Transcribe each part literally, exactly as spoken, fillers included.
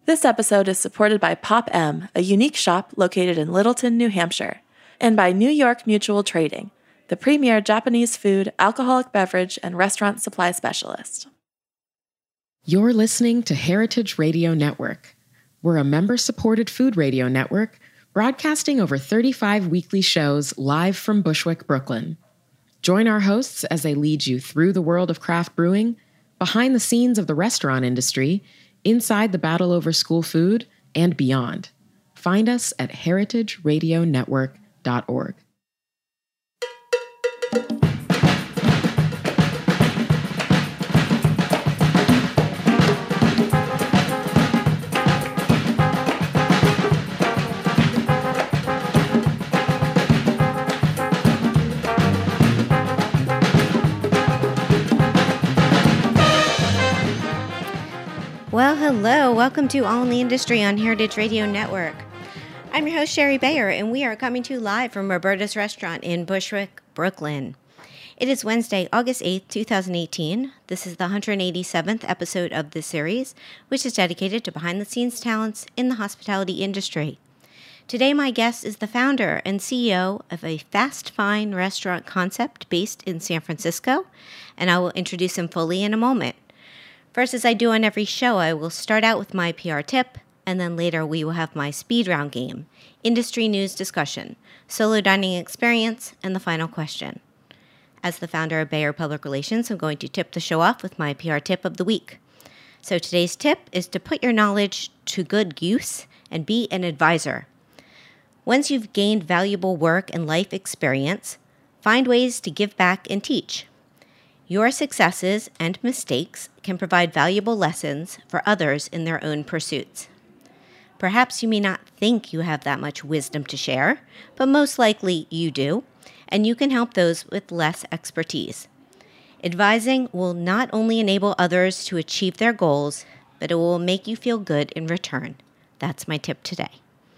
This episode is supported by Pop M, a unique shop located in Littleton, New Hampshire, and by New York Mutual Trading, the premier Japanese food, alcoholic beverage, and restaurant supply specialist. You're listening to Heritage Radio Network. We're a member-supported food radio network broadcasting over thirty-five weekly shows live from Bushwick, Brooklyn. Join our hosts as they lead you through the world of craft brewing, behind the scenes of the restaurant industry, inside the battle over school food, and beyond. Find us at heritage radio network dot org. Well, hello. Welcome to All in the Industry on Heritage Radio Network. I'm your host, Sherry Bayer, and we are coming to you live from Roberta's Restaurant in Bushwick, Brooklyn. It is Wednesday, August eighth, twenty eighteen. This is the one hundred eighty-seventh episode of this series, which is dedicated to behind-the-scenes talents in the hospitality industry. Today, my guest is the founder and C E O of a fast fine restaurant concept based in San Francisco, and I will introduce him fully in a moment. First, as I do on every show, I will start out with my P R tip, and then later we will have my speed round game, industry news discussion, solo dining experience, and the final question. As the founder of Bayer Public Relations, I'm going to tip the show off with my P R tip of the week. So today's tip is to put your knowledge to good use and be an advisor. Once you've gained valuable work and life experience, find ways to give back and teach. Your successes and mistakes can provide valuable lessons for others in their own pursuits. Perhaps you may not think you have that much wisdom to share, but most likely you do, and you can help those with less expertise. Advising will not only enable others to achieve their goals, but it will make you feel good in return. That's my tip today.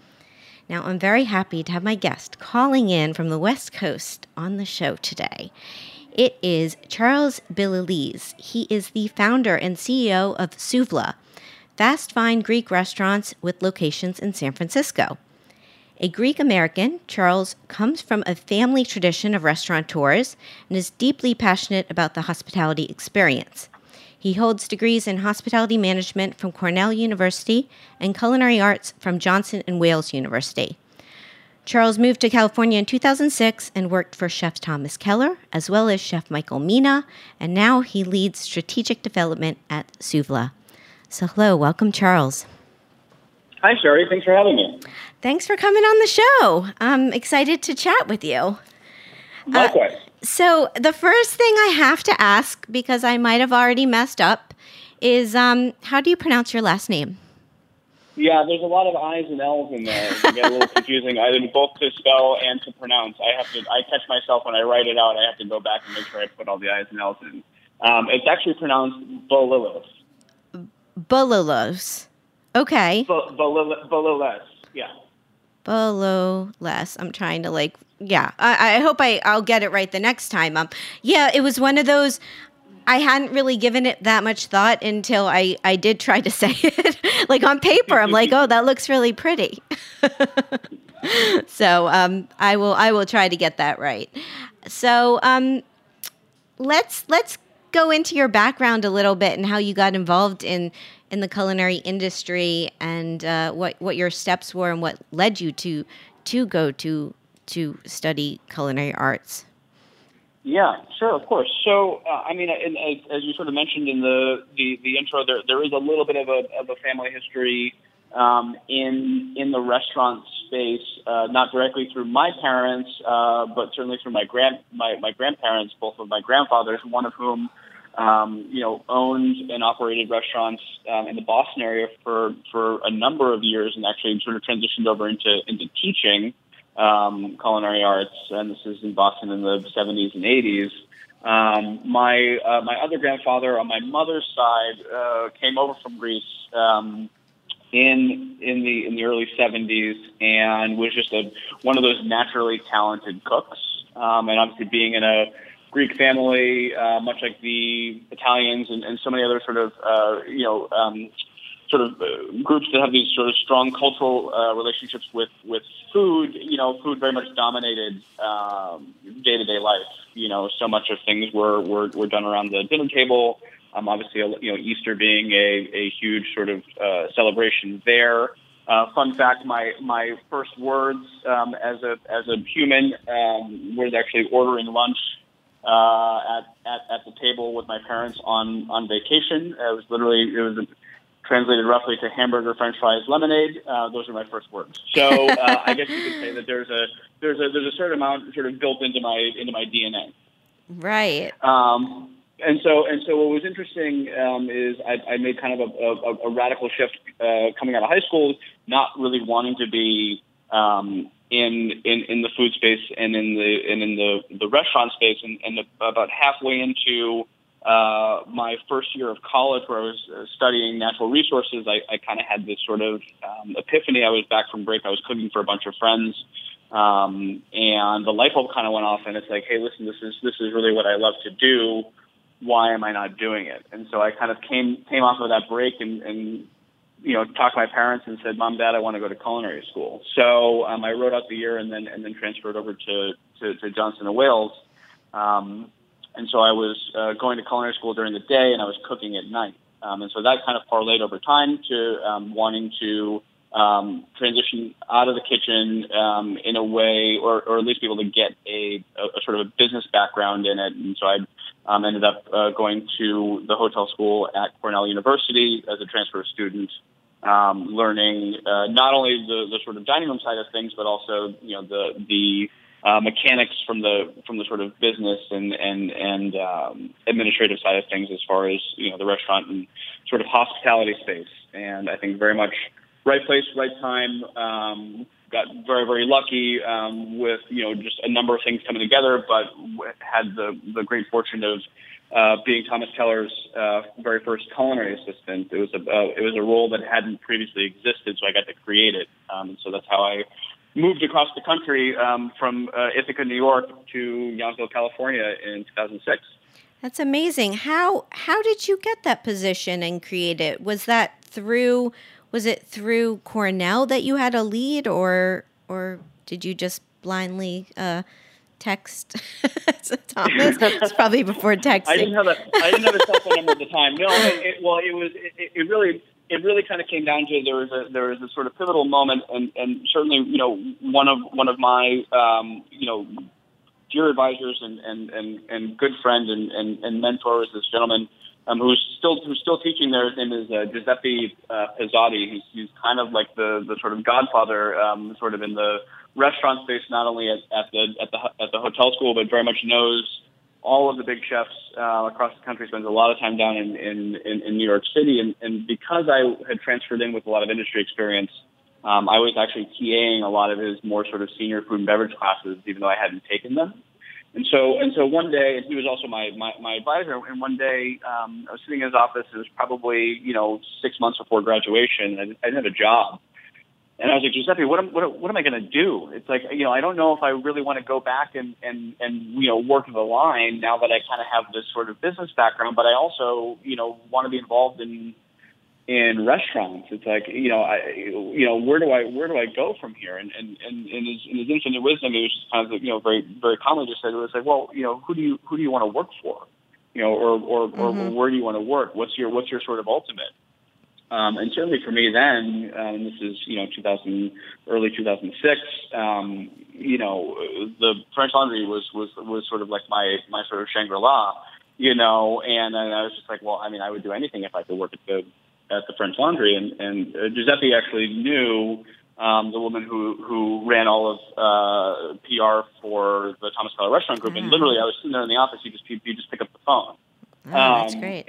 Now, I'm very happy to have my guest calling in from the West Coast on the show today. It is Charles Bililis. He is the founder and C E O of Souvla, fast fine Greek restaurants with locations in San Francisco. A Greek-American, Charles comes from a family tradition of restaurateurs and is deeply passionate about the hospitality experience. He holds degrees in hospitality management from Cornell University and culinary arts from Johnson and Wales University. Charles moved to California in two thousand six and worked for Chef Thomas Keller, as well as Chef Michael Mina, and now he leads strategic development at Souvla. So hello, welcome, Charles. Hi, Sherry. Thanks for having me. Thanks for coming on the show. I'm excited to chat with you. Likewise. Uh, so the first thing I have to ask, because I might have already messed up, is um, how do you pronounce your last name? Yeah, there's a lot of I's and L's in there. It can get a little confusing, either both to spell and to pronounce. I have to. I catch myself when I write it out. I have to go back and make sure I put all the I's and L's in. Um, it's actually pronounced Bililis. Bililis. Okay. Bililis. Yeah. Bililis. I'm trying to like. Yeah. I, I hope I I'll get it right the next time. Um. Yeah. It was one of those. I hadn't really given it that much thought until I, I did try to say it. Like on paper, I'm like, oh, that looks really pretty. so um, I will I will try to get that right. So um, let's let's go into your background a little bit and how you got involved in, in the culinary industry and uh, what what your steps were and what led you to to go to to study culinary arts. Yeah, sure, of course. So, uh, I mean, in, as you sort of mentioned in the, the, the intro, there there is a little bit of a of a family history um, in in the restaurant space, uh, not directly through my parents, uh, but certainly through my grand my, my grandparents, both of my grandfathers, one of whom um, you know owned and operated restaurants um, in the Boston area for for a number of years, and actually sort of transitioned over into into teaching. Um, culinary arts, and this is in Boston in the seventies and eighties. Um, my uh, my other grandfather on my mother's side uh, came over from Greece um, in in the in the early seventies and was just a one of those naturally talented cooks. Um, and obviously, being in a Greek family, uh, much like the Italians and, and so many other sort of uh, you know um, sort of uh, groups that have these sort of strong cultural uh, relationships with, with food, you know, food very much dominated um, day-to-day life. You know, so much of things were, were, were done around the dinner table. Um, obviously, you know, Easter being a, a huge sort of uh, celebration there. Uh, fun fact: my my first words um, as a as a human um, was actually ordering lunch uh, at, at at the table with my parents on on vacation. It was literally it was translated roughly to hamburger, French fries, lemonade. Uh, those are my first words. So uh, I guess you could say that there's a there's a there's a certain amount sort of built into my into my D N A. Right. Um, And so, and so, what was interesting um, is I, I made kind of a, a, a radical shift uh, coming out of high school, not really wanting to be um, in, in in the food space and in the and in the, the restaurant space. And, and about halfway into uh, my first year of college, where I was studying natural resources, I, I kind of had this sort of um, epiphany. I was back from break. I was cooking for a bunch of friends. Um, and the light bulb kind of went off, and it's like, hey, listen, this is this is really what I love to do. Why am I not doing it? And so I kind of came came off of that break and, and you know talked to my parents and said, Mom, Dad, I want to go to culinary school. So um, I wrote out the year and then and then transferred over to to, to Johnson and Wales. Um, and so I was uh, going to culinary school during the day and I was cooking at night. Um, and so that kind of parlayed over time to um, wanting to um, transition out of the kitchen um, in a way, or, or at least be able to get a, a, a sort of a business background in it. And so I um, ended up uh, going to the hotel school at Cornell University as a transfer student, um, learning uh, not only the, the sort of dining room side of things, but also you know the the uh, mechanics from the from the sort of business and and and um, administrative side of things, as far as you know the restaurant and sort of hospitality space. And I think very much right place, right time. Um, got very, very lucky um, with, you know, just a number of things coming together, but had the, the great fortune of uh, being Thomas Keller's uh, very first culinary assistant. It was a uh, it was a role that hadn't previously existed, so I got to create it. Um, so that's how I moved across the country um, from uh, Ithaca, New York, to Yountville, California, in two thousand six. That's amazing. How how did you get that position and create it? Was that through Was it through Cornell that you had a lead, or or did you just blindly uh, text Thomas? It's probably before texting. I didn't have a I didn't have a cell phone number at the time. No, it, it, well, it was it, it really it really kind of came down to there was a there was a sort of pivotal moment, and, and certainly you know one of one of my um, you know dear advisors and and, and, and good friend and, and, and mentor is this gentleman. Um, who's still who's still teaching there. His name is uh, Giuseppe uh, Pizzotti. He's, he's kind of like the, the sort of godfather, um, sort of in the restaurant space, not only at, at the at the at the hotel school, but very much knows all of the big chefs uh, across the country. Spends a lot of time down in in, in, in New York City, and, and because I had transferred in with a lot of industry experience, um, I was actually TAing a lot of his more sort of senior food and beverage classes, even though I hadn't taken them. And so, and so one day, and he was also my, my, my advisor, and one day um, I was sitting in his office. It was probably, you know, six months before graduation. I, I didn't have a job. And I was like, Giuseppe, what am, what, what am I going to do? It's like, you know, I don't know if I really want to go back and, and, and you know, work the line now that I kind of have this sort of business background, but I also, you know, want to be involved in in restaurants. It's like, you know, I, you know, where do I, where do I go from here? And, and, and in his, in his infinite wisdom, it was just kind of, you know, very, very calmly just said, it was like, well, you know, who do you, who do you want to work for? You know, or, or, mm-hmm. or where do you want to work? What's your, what's your sort of ultimate? Um, and certainly for me then, um, this is, you know, two thousand, early two thousand six, um, you know, the French Laundry was, was, was sort of like my, my sort of Shangri-La, you know, and, and I was just like, well, I mean, I would do anything if I could work at the, at the French Laundry, and, and uh, Giuseppe actually knew um, the woman who, who ran all of uh, P R for the Thomas Keller Restaurant Group, mm-hmm. and literally I was sitting there in the office. You just you just pick up the phone, oh, um, that's great.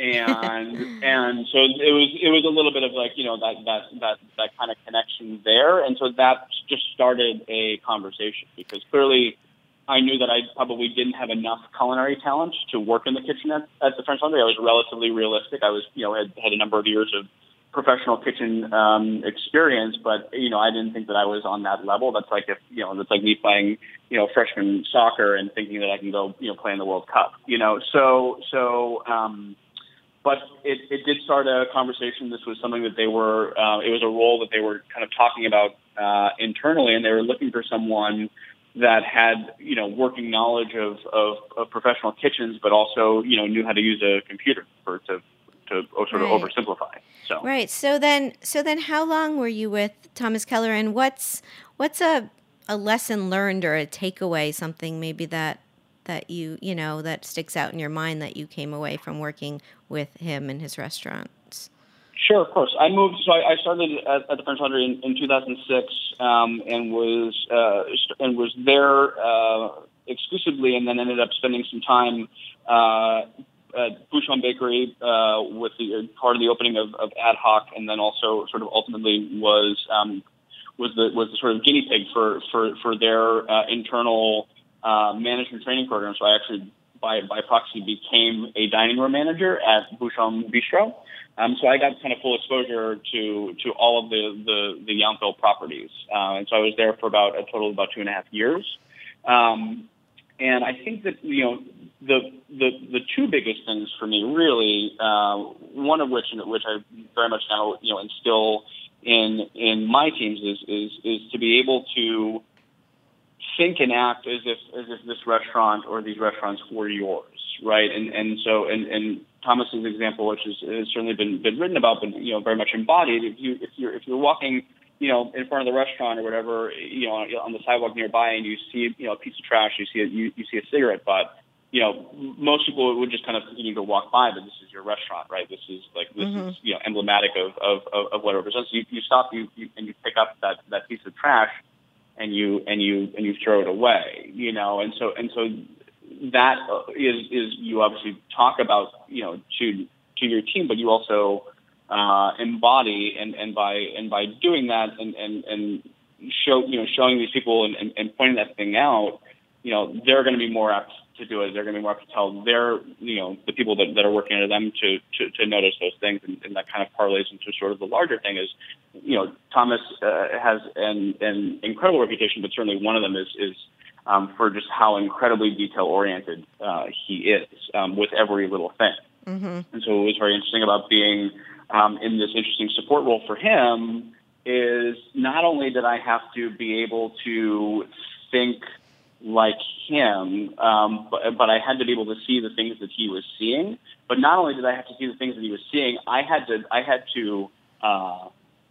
and and so it was it was a little bit of like you know that that that that kind of connection there, and so that just started a conversation because clearly I knew that I probably didn't have enough culinary talent to work in the kitchen at, at the French Laundry. I was relatively realistic. I was, you know, had, had a number of years of professional kitchen um, experience, but, you know, I didn't think that I was on that level. That's like if, you know, that's like me playing, you know, freshman soccer and thinking that I can go, you know, play in the World Cup, you know. So, so, um, but it, it did start a conversation. This was something that they were, uh, it was a role that they were kind of talking about uh, internally, and they were looking for someone that had, you know, working knowledge of, of, of professional kitchens, but also, you know, knew how to use a computer for to to sort of Right. oversimplify. So Right. So then, so then, how long were you with Thomas Keller, and what's what's a a lesson learned or a takeaway, something maybe that that you you know that sticks out in your mind that you came away from working with him and his restaurants? Sure, of course. I moved, so I, I started at, at the French Laundry in, in two thousand six, um, and was uh, and was there uh, exclusively, and then ended up spending some time uh, at Bouchon Bakery uh, with the part of the opening of, of Ad Hoc, and then also sort of ultimately was um, was the was the sort of guinea pig for for for their uh, internal uh, management training program. So I actually, by by proxy, became a dining room manager at Bouchon Bistro. Um, so I got kind of full exposure to, to all of the, the, the Yountville properties. Uh, and so I was there for about a total of about two and a half years. Um, and I think that, you know, the, the, the two biggest things for me really, uh, one of which, which I very much now, you know, instill in, in my teams is, is, is to be able to think and act as if, as if this restaurant or these restaurants were yours. Right. And, and so, and, and, Thomas's example, which is, has certainly been, been written about, but, you know, very much embodied. If you, if you're, if you're walking, you know, in front of the restaurant or whatever, you know, on the sidewalk nearby and you see, you know, a piece of trash, you see a, you, you see a cigarette butt, you know, most people would just kind of continue to walk by, but this is your restaurant, right? This is like, this mm-hmm. is, you know, emblematic of, of, of, of what it represents. You, you stop, you, you, and you pick up that, that piece of trash and you, and you, and you throw it away, you know, and so, and so, that is, is you obviously talk about, you know, to to your team, but you also uh, embody, and, and by and by doing that and, and, and show, you know, showing these people and, and, and pointing that thing out, you know, they're going to be more apt to do it. They're going to be more apt to tell their, you know, the people that, that are working under them to, to, to notice those things, and, and that kind of parlays into sort of the larger thing is, you know, Thomas uh, has an, an incredible reputation, but certainly one of them is is Um, for just how incredibly detail-oriented uh, he is um, with every little thing. Mm-hmm. And so what was very interesting about being um, in this interesting support role for him is not only did I have to be able to think like him, um, but, but I had to be able to see the things that he was seeing. But not only did I have to see the things that he was seeing, I had to I had to uh,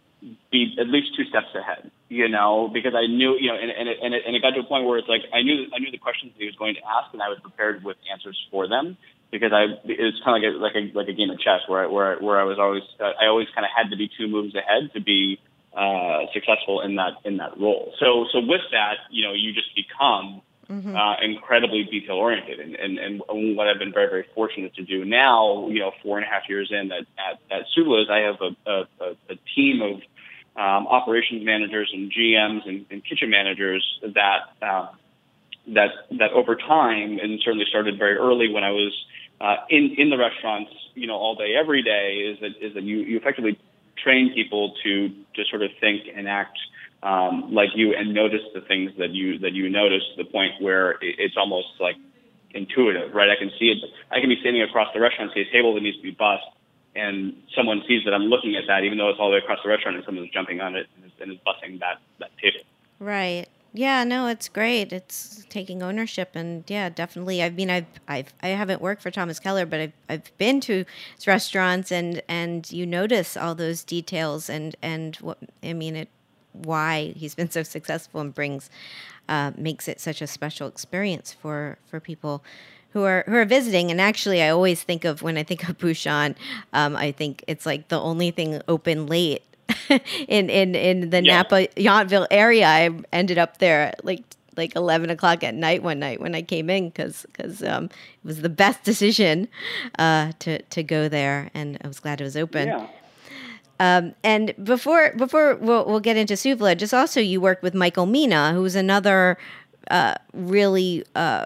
be at least two steps ahead. You know, because I knew, you know, and, and, it, and, it, and it got to a point where it's like I knew I knew the questions that he was going to ask, and I was prepared with answers for them, because I it was kind of like a, like a like a game of chess where I, where I, where I was always uh, I always kind of had to be two moves ahead to be uh, successful in that in that role. So so with that, you know, you just become mm-hmm. uh, incredibly detail oriented, and, and and what I've been very very fortunate to do now, you know, four and a half years in at at, at Soubla's, I have a, a, a team of Um, operations managers and G Ms and, and kitchen managers that uh, that that over time, and certainly started very early when I was uh, in in the restaurants, you know, all day every day, is that is that you, you effectively train people to to sort of think and act um, like you, and notice the things that you that you notice, to the point where it, it's almost like intuitive, right? I can see it. I can be standing across the restaurant, see a table that needs to be bussed, and someone sees that I'm looking at that, even though it's all the way across the restaurant, and someone's jumping on it and is, and is bussing that, that table. Right. Yeah, no, it's great. It's taking ownership, and yeah, definitely. I mean, I've, I've, I haven't worked for Thomas Keller, but I've, I've been to his restaurants, and, and you notice all those details, and, and what, I mean, it, why he's been so successful and brings, uh, makes it such a special experience for, for people who are who are visiting. And actually, I always think of, when I think of Bouchon, um, I think it's like the only thing open late in, in, in the yeah. Napa Yountville area. I ended up there at like like eleven o'clock at night one night when I came in, because because um, it was the best decision uh, to to go there, and I was glad it was open. Yeah. Um, and before before we'll, we'll get into Soubla, just also you worked with Michael Mina, who's another uh, really uh,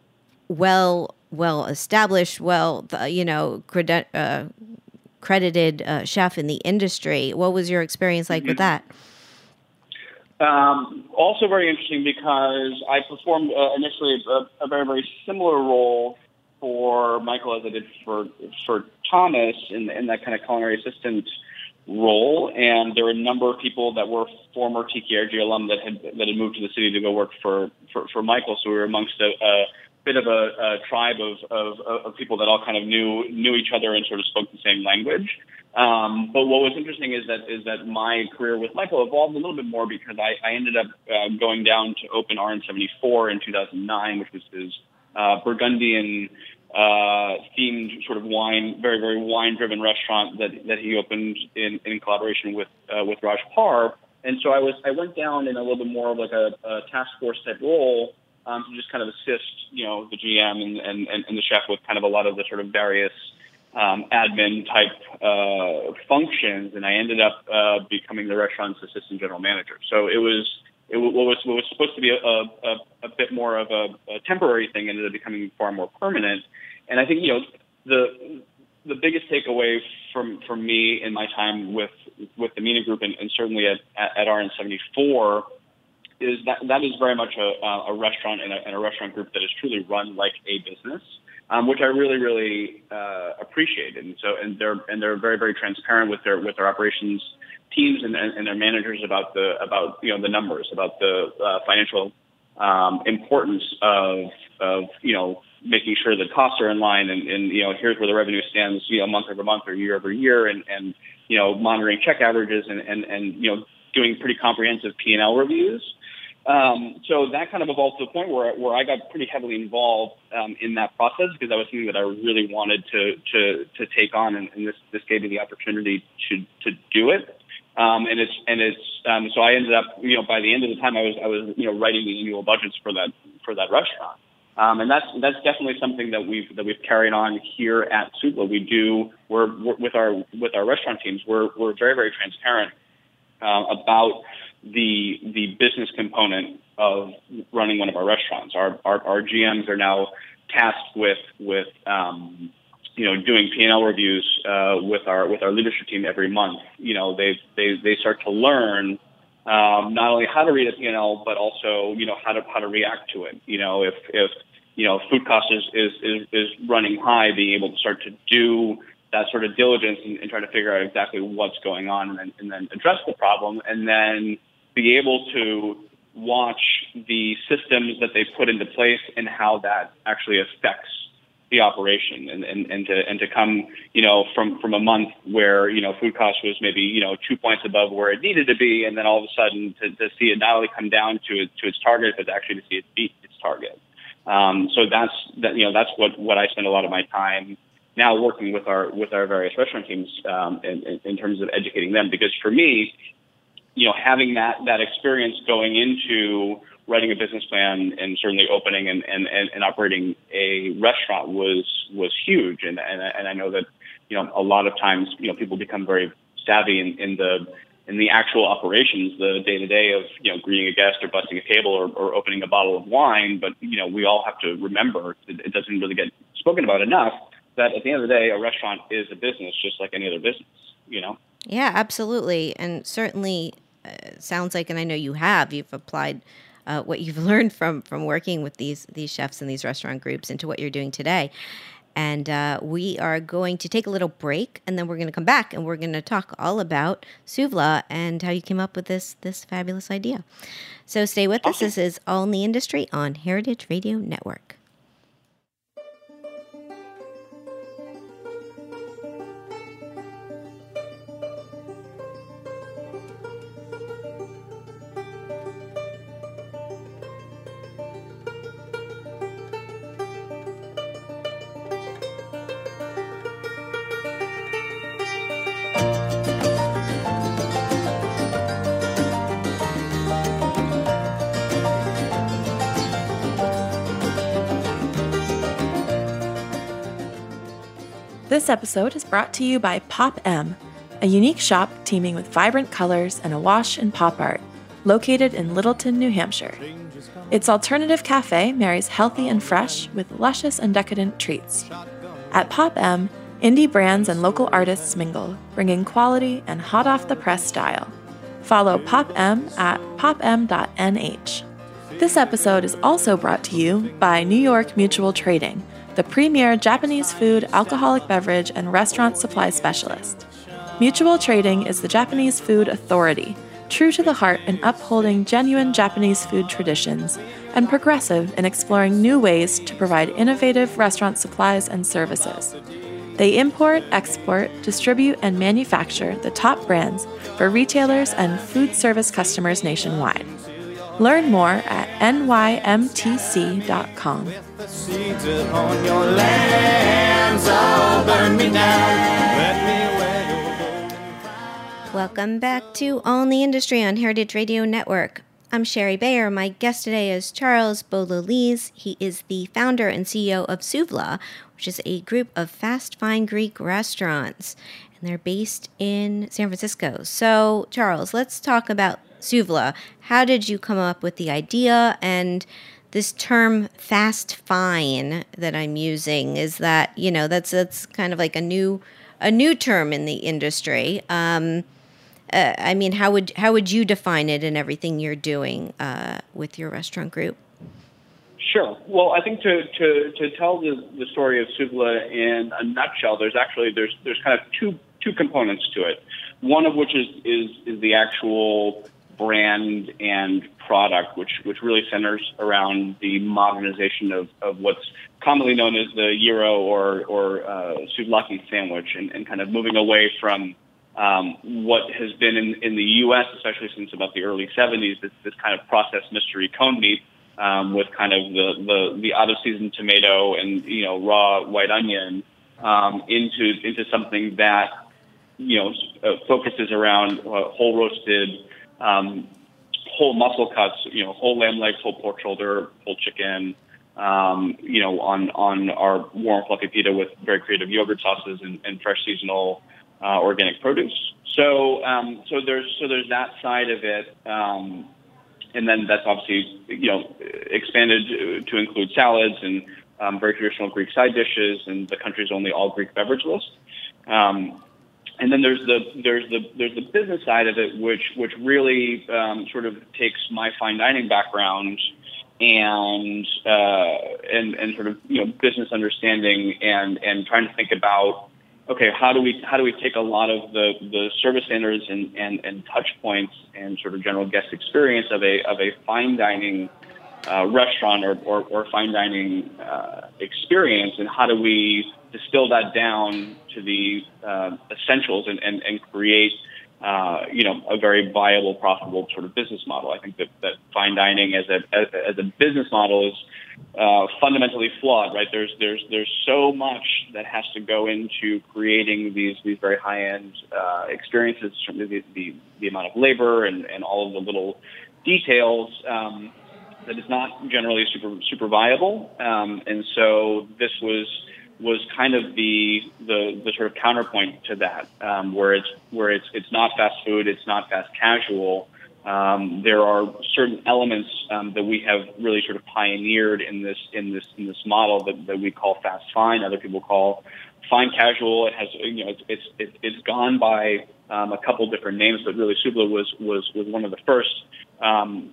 well well established, well you know creden- uh, credited uh, chef in the industry. What was your experience like mm-hmm. with that? Um, also very interesting, because I performed uh, initially a, a very very similar role for Michael as I did for for Thomas in, in that kind of culinary assistant role, and there were a number of people that were former T K R G alum that had that had moved to the city to go work for for, for Michael. So we were amongst a, a bit of a, a tribe of, of of people that all kind of knew knew each other and sort of spoke the same language. Um, but what was interesting is that is that my career with Michael evolved a little bit more because I, I ended up uh, going down to open R N seventy-four in two thousand nine, which was his uh, Burgundian uh, themed sort of wine, very, very wine-driven restaurant that, that he opened in, in collaboration with uh, with Raj Parr. And so I was I went down in a little bit more of like a, a task force type role um, to just kind of assist, you know, the G M and, and, and the chef with kind of a lot of the sort of various um, admin type uh, functions. And I ended up uh, becoming the restaurant's assistant general manager. So it was it what was what was supposed to be a, a, a bit more of a, a temporary thing ended up becoming far more permanent. And I think, you know, the the biggest takeaway from, from me in my time with with the MENA Group and, and certainly at, at, at R N seventy-four is that that is very much a, a restaurant and a, and a restaurant group that is truly run like a business, um, which I really, really uh, appreciate. And so, and they're and they're very, very transparent with their with their operations teams and, and, and their managers about the about you know the numbers, about the uh, financial um, importance of of you know. making sure that costs are in line and, and, you know, here's where the revenue stands, you know, month over month or year over year and, and you know, monitoring check averages and, and, and you know, doing pretty comprehensive P and L reviews. Um, so that kind of evolved to the point where, where I got pretty heavily involved um, in that process because that was something that I really wanted to, to, to take on. And, and this, this gave me the opportunity to, to do it. Um, and it's, and it's, um, so I ended up, you know, by the end of the time I was, I was, you know, writing the annual budgets for that, for that restaurant. Um, and that's that's definitely something that we've that we've carried on here at Souvla. We do we're, we're with our with our restaurant teams. We're we're very very transparent uh, about the the business component of running one of our restaurants. Our our, our G Ms are now tasked with with um, you know doing P and L reviews uh, with our with our leadership team every month. You know they they they start to learn. Um, not only how to read a P and L, but also, you know, how to, how to react to it. You know, if, if, you know, food cost is, is, is, is running high, being able to start to do that sort of diligence and, and try to figure out exactly what's going on and then, and then address the problem and then be able to watch the systems that they put into place and how that actually affects the operation and, and, and to and to come, you know, from, from a month where, you know, food cost was maybe, you know, two points above where it needed to be, and then all of a sudden to, to see it not only come down to it, to its target, but actually to see it beat its target. Um, so that's that, you know, that's what, what I spend a lot of my time now working with our with our various restaurant teams um, in, in, in terms of educating them, because for me, you know, having that that experience going into writing a business plan and certainly opening and, and, and, and operating a restaurant was was huge. And, and and I know that, you know, a lot of times, you know, people become very savvy in, in the in the actual operations, the day to day of, you know, greeting a guest or busting a table or, or opening a bottle of wine. But, you know, we all have to remember it, it doesn't really get spoken about enough that at the end of the day, a restaurant is a business just like any other business, you know? Yeah, absolutely. And certainly uh, sounds like, and I know you have, you've applied Uh, what you've learned from from working with these these chefs and these restaurant groups into what you're doing today. And uh, we are going to take a little break, and then we're going to come back, and we're going to talk all about Souvla and how you came up with this this fabulous idea. So stay with us. This is All in the Industry on Heritage Radio Network. This episode is brought to you by Pop M, a unique shop teeming with vibrant colors and awash in pop art, located in Littleton, New Hampshire. Its alternative cafe marries healthy and fresh with luscious and decadent treats. At Pop M, indie brands and local artists mingle, bringing quality and hot-off-the-press style. Follow Pop M at pop m dot n h. This episode is also brought to you by New York Mutual Trading, the premier Japanese food, alcoholic beverage, and restaurant supply specialist. Mutual Trading is the Japanese food authority, true to the heart in upholding genuine Japanese food traditions, and progressive in exploring new ways to provide innovative restaurant supplies and services. They import, export, distribute, and manufacture the top brands for retailers and food service customers nationwide. Learn more at N Y M T C dot com. Welcome back to All in the Industry on Heritage Radio Network. I'm Sherry Bayer. My guest today is Charles Boulalise. He is the founder and C E O of Souvla, which is a group of fast fine Greek restaurants, and they're based in San Francisco. So, Charles, let's talk about Souvla. How did you come up with the idea? And this term fast fine that I'm using, is that, you know, that's that's kind of like a new a new term in the industry. Um, uh, I mean, how would how would you define it in everything you're doing uh, with your restaurant group? Sure. Well, I think to to, to tell the, the story of Souvla in a nutshell, there's actually there's there's kind of two two components to it. One of which is is is the actual brand and product, which which really centers around the modernization of, of what's commonly known as the gyro or or uh, souvlaki sandwich, and, and kind of moving away from um, what has been in, in the U S, especially since about the early seventies, this, this kind of processed mystery cone meat um, with kind of the, the, the out-of-season tomato and, you know, raw white onion um, into into something that, you know, uh, focuses around uh, whole roasted, um, whole muscle cuts, you know, whole lamb legs, whole pork shoulder, whole chicken, um, you know, on, on our warm fluffy pita with very creative yogurt sauces and, and fresh seasonal uh, organic produce. So, um, so there's so there's that side of it, um, and then that's obviously, you know, expanded to, to include salads and um, very traditional Greek side dishes and the country's only all Greek beverage list. Um, And then there's the there's the there's the business side of it, which which really um, sort of takes my fine dining background and uh, and and sort of, you know, business understanding and and trying to think about, okay, how do we how do we take a lot of the, the service standards and, and, and touch points and sort of general guest experience of a of a fine dining uh, restaurant or, or, or fine dining uh, experience, and how do we distill that down to the uh, essentials and, and, and create, uh, you know, a very viable, profitable sort of business model. I think that, that fine dining as a as, as a business model is uh, fundamentally flawed, right? There's there's there's so much that has to go into creating these these very high end uh, experiences, the, the the amount of labor and, and all of the little details. Um, that is not generally super super viable, um, and so this was. was kind of the, the the sort of counterpoint to that, um, where it's where it's it's not fast food, it's not fast casual. Um, there are certain elements um, that we have really sort of pioneered in this in this in this model that, that we call fast fine. Other people call fine casual. It has, you know, it's it's it's gone by um, a couple different names, but really Souvla was was was one of the first um,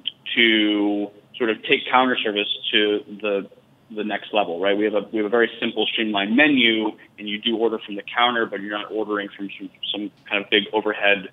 to sort of take counter service to the the next level, right? We have a we have a very simple, streamlined menu, and you do order from the counter, but you're not ordering from some, some kind of big overhead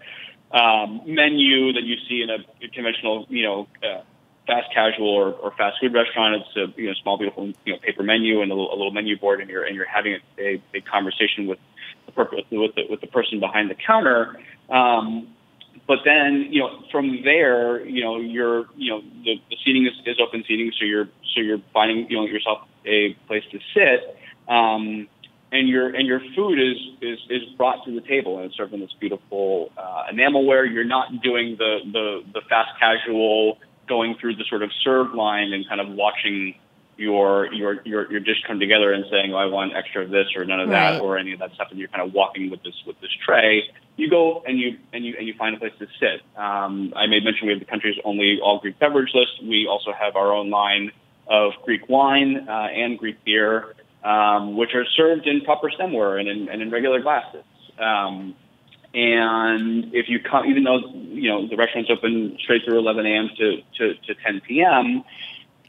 um, menu that you see in a conventional, you know, uh, fast casual or, or fast food restaurant. It's a, you know, small, beautiful, you know, paper menu and a little, a little menu board, and you're and you're having a, a conversation with the purpose with the with the person behind the counter. Um, But then, you know, from there, you know, you're, you know, the, the seating is, is open seating, so you're, so you're finding, you know, yourself a place to sit, um, and your and your food is, is, is brought to the table and it's served in this beautiful uh, enamelware. You're not doing the, the, the fast casual going through the sort of serve line and kind of watching your your your your dish come together and saying, oh, I want extra of this or none of that, right, or any of that stuff, and you're kind of walking with this with this tray. You go and you and you and you find a place to sit. Um, I made mention we have the country's only all Greek beverage list. We also have our own line of Greek wine uh, and Greek beer, um, which are served in proper stemware and in, and in regular glasses. Um, and if you come, even though, you know, the restaurant's open straight through eleven a.m. to, to, to ten p.m.,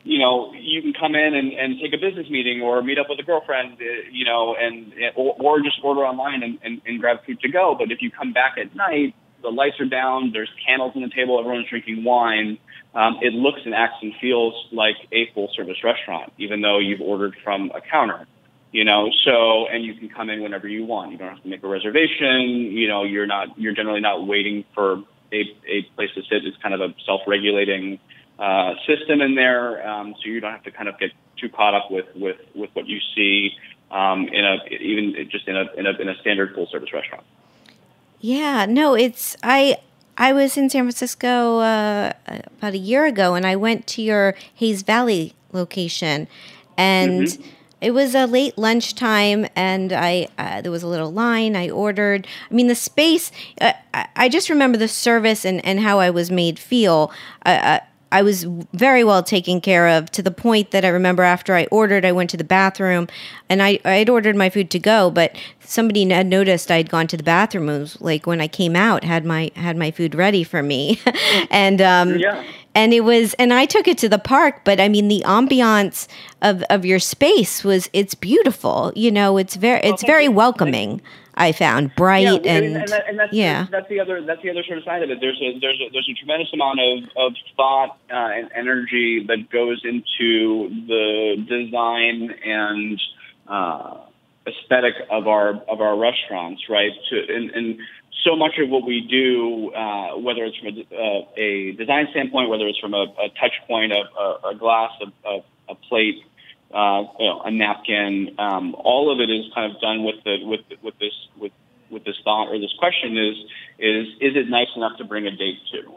you know, you can come in and, and take a business meeting or meet up with a girlfriend, uh, you know, and or, or just order online and, and, and grab food to go. But if you come back at night, the lights are down, there's candles on the table, everyone's drinking wine. Um, it looks and acts and feels like a full-service restaurant, even though you've ordered from a counter. You know, so, and you can come in whenever you want. You don't have to make a reservation. You know, you're not, you're generally not waiting for a, a place to sit. It's kind of a self-regulating uh, system in there. Um, so you don't have to kind of get too caught up with, with, with what you see um, in a, even just in a, in a, in a standard full-service restaurant. Yeah, no, it's, I, I was in San Francisco uh, about a year ago, and I went to your Hayes Valley location, and mm-hmm. It was a late lunchtime, and I uh, there was a little line. I ordered. I mean, the space. Uh, I, I just remember the service and, and how I was made feel. Uh, I was very well taken care of, to the point that I remember after I ordered, I went to the bathroom, and I I'd ordered my food to go, but somebody had noticed I'd gone to the bathroom. It was like when I came out, had my had my food ready for me, and um, yeah. And it was, and I took it to the park, but I mean, the ambiance of, of your space was, it's beautiful. You know, it's very, it's very welcoming. I found bright yeah, and, and, and, that, and that's, yeah. that's the other, that's the other sort of side of it. There's a, there's a, there's a tremendous amount of, of thought uh, and energy that goes into the design and uh, aesthetic of our, of our restaurants, right? To, and, and so much of what we do, uh, whether it's from a, uh, a design standpoint, whether it's from a, a touch point, a, a, a glass, a, a, a plate, uh, you know, a napkin, um, all of it is kind of done with the with with this with with this thought or this question is is is it nice enough to bring a date to?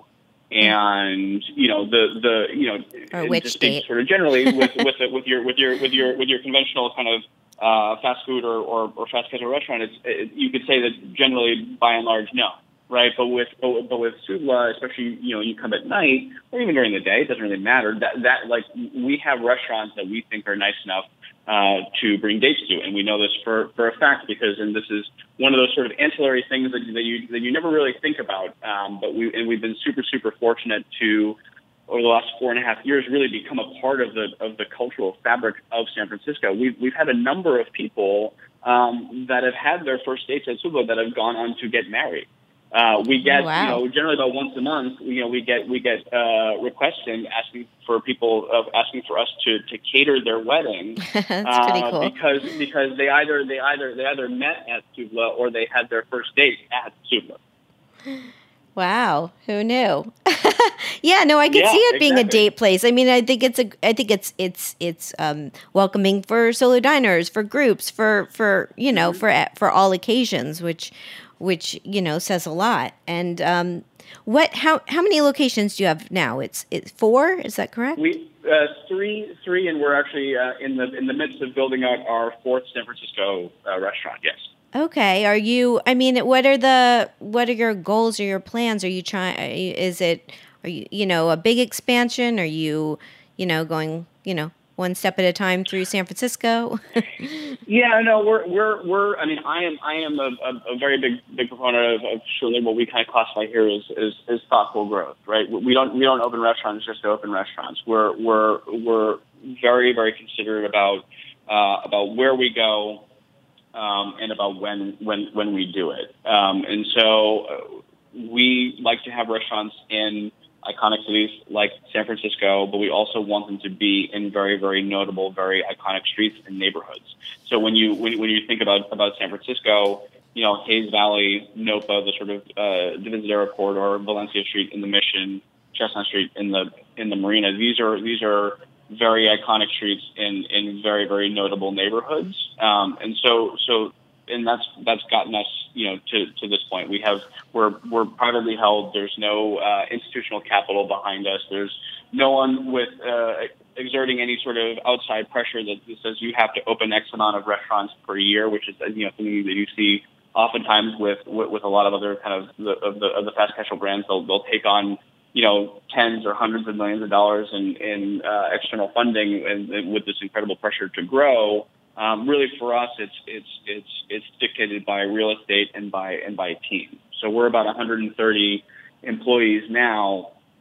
And you know the the you know or which date? Sort of generally with with the, with your with your with your with your conventional kind of Uh, fast food or, or, or fast casual restaurant, it's, it, you could say that generally, by and large, no, right? But with but, but with Souvla, especially, you know, you come at night or even during the day, it doesn't really matter. That that like we have restaurants that we think are nice enough uh, to bring dates to, and we know this for, for a fact because, and this is one of those sort of ancillary things that, that you that you never really think about. Um, but we and we've been super super fortunate to, over the last four and a half years, really become a part of the of the cultural fabric of San Francisco. We've we've had a number of people um, that have had their first dates at Souvla that have gone on to get married. Uh, we get, oh, wow. you know, generally about once a month, you know, we get we get uh, requests in asking for people of asking for us to, to cater their wedding. That's uh, pretty cool. Because because they either they either they either met at Souvla or they had their first date at Souvla. Wow, who knew? Yeah, no, I could yeah, see it being exactly. a date place. I mean, I think it's a, I think it's it's it's um, welcoming for solo diners, for groups, for for you know, mm-hmm. for for all occasions, which which you know says a lot. And um, what how how many locations do you have now? It's it's four. Is that correct? We uh, three three, and we're actually uh, in the in the midst of building out our fourth San Francisco uh, restaurant. Yes. Okay. Are you, I mean, what are the, what are your goals or your plans? Are you trying, is it, are you, you know, a big expansion? Are you, you know, going, you know, one step at a time through San Francisco? yeah, no, we're, we're, we're, I mean, I am, I am a, a, a very big, big proponent of, of surely what we kind of classify here as, as, as thoughtful growth, right? We don't, we don't open restaurants just to open restaurants. We're, we're, we're very, very considerate about, uh, about where we go, Um, and about when when when we do it. Um, and so uh, we like to have restaurants in iconic cities like San Francisco, but we also want them to be in very, very notable, very iconic streets and neighborhoods. So when you when, when you think about, about San Francisco, you know, Hayes Valley, Nopa, the sort of uh, Divisadero corridor, Valencia Street in the Mission, Chestnut Street in the in the Marina. These are these are very iconic streets in, in very, very notable neighborhoods. Um, and so, so, and that's, that's gotten us, you know, to, to this point. We have, we're, we're privately held. There's no, uh, institutional capital behind us. There's no one with, uh, exerting any sort of outside pressure that says you have to open X amount of restaurants per year, which is, you know, something that you see oftentimes with, with, with a lot of other kind of the, of the, of the fast casual brands. They'll, they'll take on, you know, tens or hundreds of millions of dollars in, in uh, external funding, and, and with this incredible pressure to grow. Um, really, for us, it's it's it's it's dictated by real estate and by and by team. So we're about one hundred thirty employees now,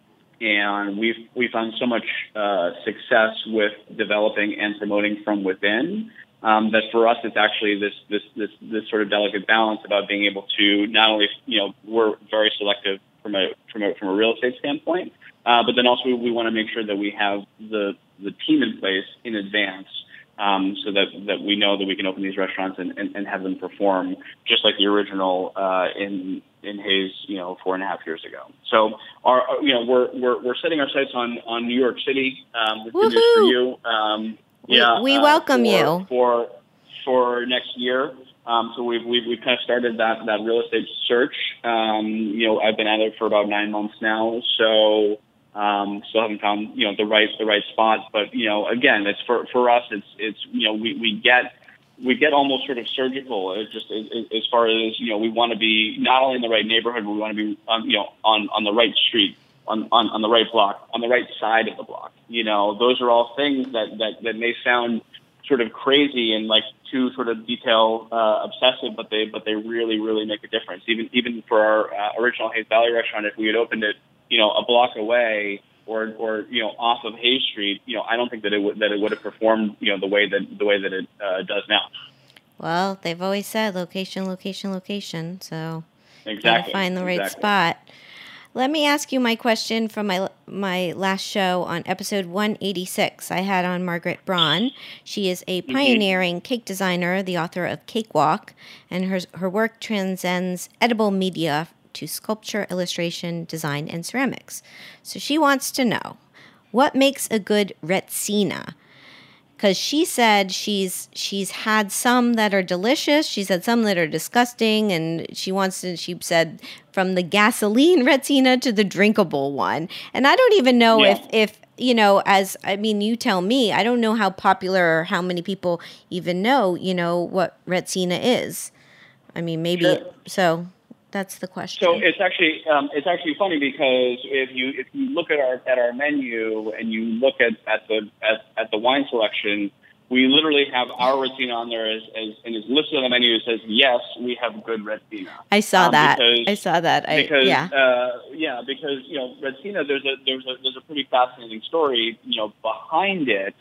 and we've we found so much uh, success with developing and promoting from within um, that for us it's actually this this this this sort of delicate balance about being able to not only you know we're very selective from a from a from a real estate standpoint, uh, but then also we, we want to make sure that we have the the team in place in advance. Um, so that, that we know that we can open these restaurants and, and, and have them perform just like the original uh, in in Hayes, you know, four and a half years ago. So our you know we're we're, we're setting our sights on, on New York City. Um, with good news for you. Um, yeah, we, we uh, welcome for, you for for next year. Um, so we've, we've we've kind of started that that real estate search. Um, you know, I've been at it for about nine months now. So. Um, still haven't found, you know, the right, the right spot, but, you know, again, it's for, for us, it's, it's, you know, we, we get, we get almost sort of surgical. It's just it, it, as far as, you know, we want to be not only in the right neighborhood, but we want to be, um, you know, on, on the right street, on, on, on the right block, on the right side of the block. You know, those are all things that, that, that may sound sort of crazy and like too sort of detail uh, obsessive, but they, but they really, really make a difference. Even, even for our uh, original Hayes Valley restaurant, if we had opened it, you know, a block away or, or, you know, off of Hayes Street, you know, I don't think that it would, that it would have performed, you know, the way that, the way that it uh, does now. Well, they've always said location, location, location. So exactly. Gotta find the right exactly. spot. Let me ask you my question from my my last show on episode one eighty-six. I had on Margaret Braun. She is a pioneering mm-hmm. cake designer, the author of Cakewalk, and her her work transcends edible media to sculpture, illustration, design, and ceramics. So she wants to know, what makes a good Retsina? Because she said she's she's had some that are delicious. She's had some that are disgusting, and she wants to. She said from the gasoline Retsina to the drinkable one. And I don't even know yeah. if if you know. As I mean, you tell me. I don't know how popular or how many people even know. You know what Retsina is. I mean, maybe sure. so. That's the question. So it's actually um, it's actually funny because if you if you look at our at our menu and you look at, at the at, at the wine selection, we literally have our Retsina on there as, as and it's listed on the menu. It says yes, we have good Retsina. I saw um, that. Because, I saw that. I, because yeah, uh, yeah, because you know Retsina, there's a there's a there's a pretty fascinating story you know behind it.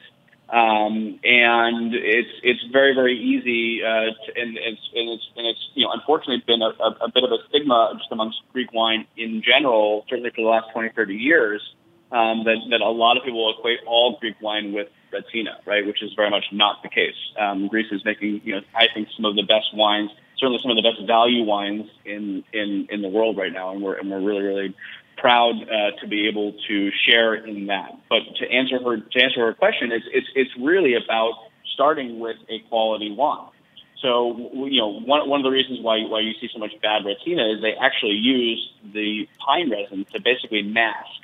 Um, and it's it's very very easy, uh, to, and it's and it's and it's you know unfortunately been a, a, a bit of a stigma just amongst Greek wine in general, certainly for the last twenty, thirty years, um, that that a lot of people equate all Greek wine with Retsina, right? Which is very much not the case. Um, Greece is making you know I think some of the best wines, certainly some of the best value wines in in, in the world right now, and we're and we're really really. proud uh, to be able to share in that. But to answer her to answer her question, it's it's it's really about starting with a quality wine. So you know one one of the reasons why why you see so much bad Retsina is they actually use the pine resin to basically mask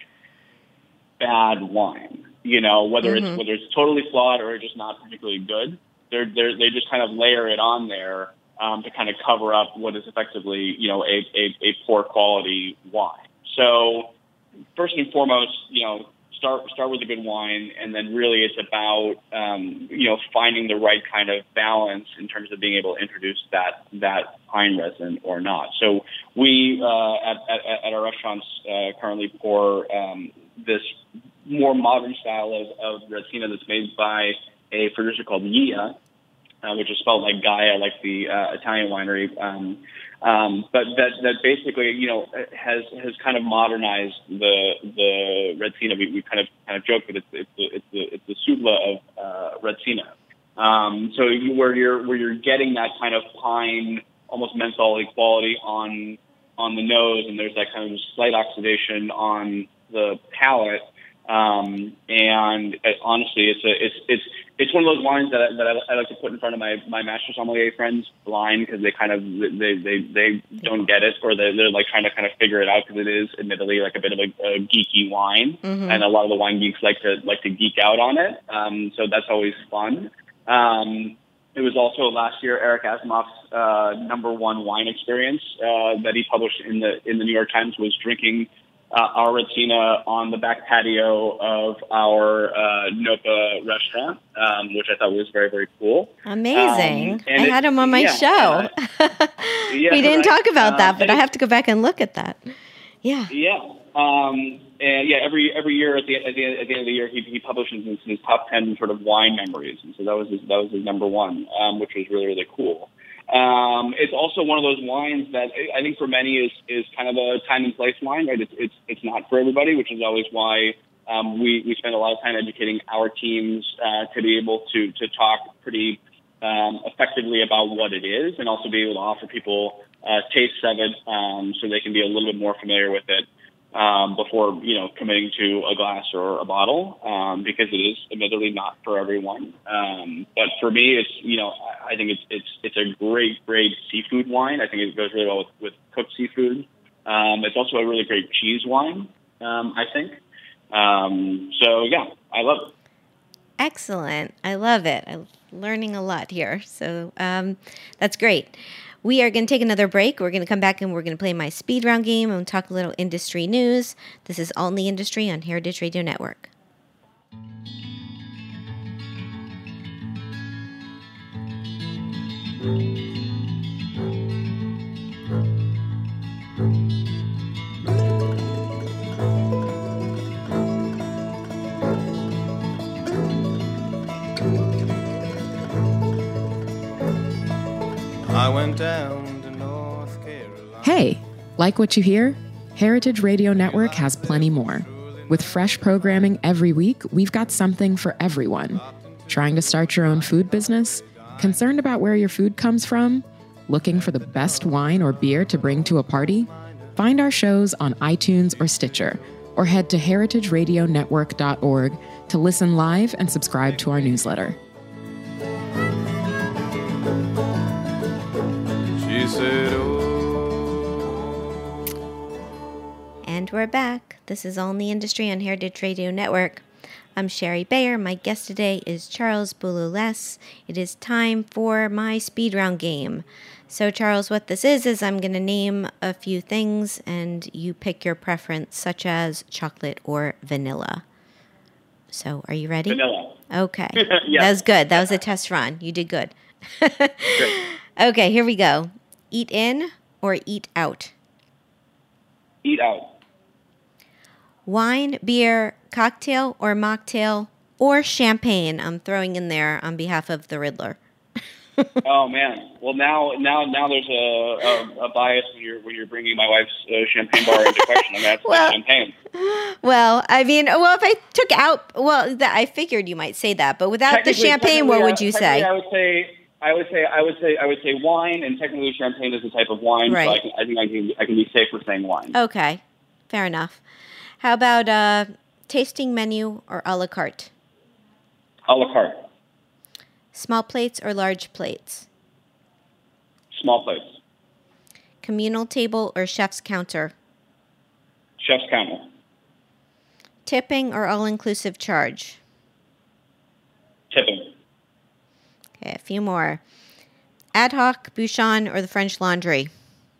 bad wine. You know whether mm-hmm. it's whether it's totally flawed or just not particularly good. They're they they just kind of layer it on there um, to kind of cover up what is effectively you know a a, a poor quality wine. So first and foremost, you know, start start with a good wine, and then really it's about um, you know finding the right kind of balance in terms of being able to introduce that that pine resin or not. So we uh, at, at at our restaurants uh, currently pour um, this more modern style of, of Retsina that's made by a producer called Gia, uh, which is spelled like Gaia, like the uh, Italian winery. Um, Um, but that, that basically, you know, has has kind of modernized the the Retsina. We, we kind of kind of joke that it's it's the it's the, it's the Sudla of uh, Retsina. Um, so you, where you're where you're getting that kind of pine, almost menthol quality on on the nose, and there's that kind of slight oxidation on the palate. Um, and it, honestly, it's a, it's, it's, it's one of those wines that I, that I, I like to put in front of my, my master sommelier friends blind because they kind of, they, they, they don't get it, or they, they're like trying to kind of figure it out because it is admittedly like a bit of a, a geeky wine. Mm-hmm. And a lot of the wine geeks like to, like to geek out on it. Um, so that's always fun. Um, it was also last year Eric Asimov's, uh, number one wine experience, uh, that he published in the, in the New York Times was drinking Uh, our Retsina on the back patio of our uh, Nopa restaurant, um, which I thought was very, very cool. Amazing. Um, I it, had him on my yeah, show. Uh, yeah, we didn't right. talk about um, that, but I have to go back and look at that. Yeah. Yeah. Um, and yeah, every every year at the at the, at the end of the year, he, he publishes his, his top ten sort of wine memories, and so that was his, that was his number one, um, which was really really cool. Um, it's also one of those wines that I think for many is is kind of a time and place wine, right? It's it's it's not for everybody, which is always why um, we we spend a lot of time educating our teams uh, to be able to to talk pretty um, effectively about what it is, and also be able to offer people uh, tastes of it, um, so they can be a little bit more familiar with it. Um, before, you know, committing to a glass or a bottle, um, because it is admittedly not for everyone. Um, but for me, it's, you know, I think it's, it's, it's a great, great seafood wine. I think it goes really well with, with cooked seafood. Um, it's also a really great cheese wine, um, I think. Um, so yeah, I love it. Excellent. I love it. I'm learning a lot here. So, um, that's great. We are going to take another break. We're going to come back and we're going to play my speed round game and talk a little industry news. This is All in the Industry on Heritage Radio Network. I went down to North Carolina. Hey, like what you hear? Heritage Radio Network has plenty more. With fresh programming every week, we've got something for everyone. Trying to start your own food business? Concerned about where your food comes from? Looking for the best wine or beer to bring to a party? Find our shows on iTunes or Stitcher, or head to heritage radio network dot org to listen live and subscribe to our newsletter. She said, oh. And we're back. This is All in the Industry on Heritage Radio Network. I'm Sherry Bayer. My guest today is Charles Bouloulès. It is time for my speed round game. So, Charles, what this is, is I'm going to name a few things, and you pick your preference, such as chocolate or vanilla. So, are you ready? Vanilla. Okay. Yes. That was good. That was a test run. You did good. Okay, here we go. Eat in or eat out? Eat out. Wine, beer, cocktail, or mocktail, or champagne. I'm throwing in there on behalf of the Riddler. Oh man! Well, now, now, now there's a, a, a bias when you're when you're bringing my wife's uh, champagne bar into question. I mean, that's Well- champagne. Well, I mean, well, if I took out, well, that, I figured you might say that, but without the Technically- champagne, what technically, would you uh, say? technically, I would say. I would say I would say I would say wine, and technically champagne is a type of wine. Right. So I, can, I think I can I can be safe with saying wine. Okay, fair enough. How about uh, tasting menu or a la carte? A la carte, Small plates or large plates? small plates, Communal table or chef's counter? chef's counter, Tipping or all-inclusive charge? tipping, Okay, a few more. Ad hoc, Bouchon, or the French Laundry?